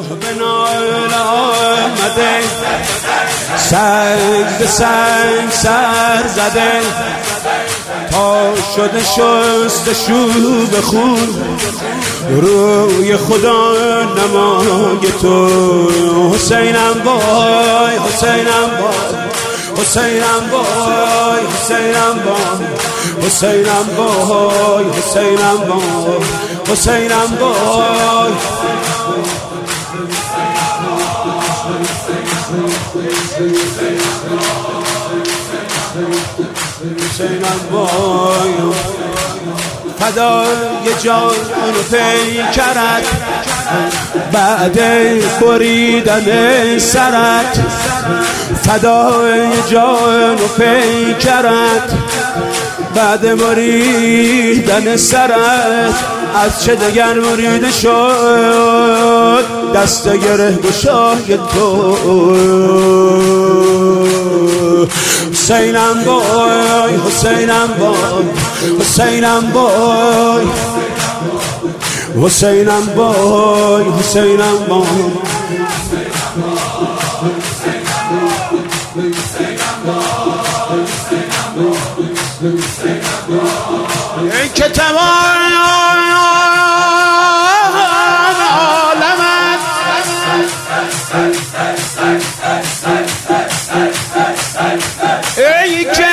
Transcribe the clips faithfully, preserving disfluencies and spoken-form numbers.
به ناله آمده، سنگ به سنگ سر زده، تا شده شستشو به خون روی خدا نمای تو. حسینم بای، حسینم بای، حسینم بای، حسینم بای، حسینم بای، حسینم بای، حسینم بای. حسینم بای فدای جان و پیکرت، بعد بریدن سرت، فدای جان و پیکرت، بعد بریدن سرت. از چه دگر بریده شد دست گره گشای تو. حسینم بای، حسینم بای، حسینم بای، حسینم بای، حسینم بای. ای که تمام عالمت ای که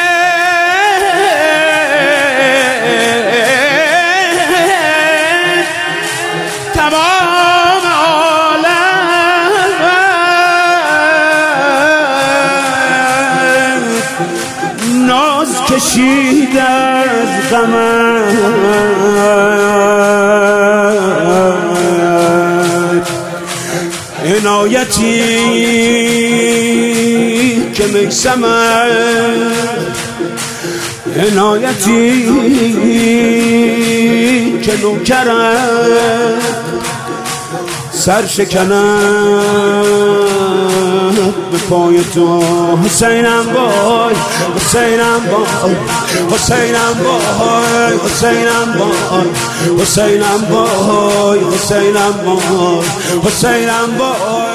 تمام عالمت ناز کشید از غمت، عنایتی که میسمت، عنایتی که نوکرت، سر شکنم به پای تو. حسینم بای، حسینم بای، حسینم بای، حسینم بای، حسینم بای، حسینم بای، حسینم بای.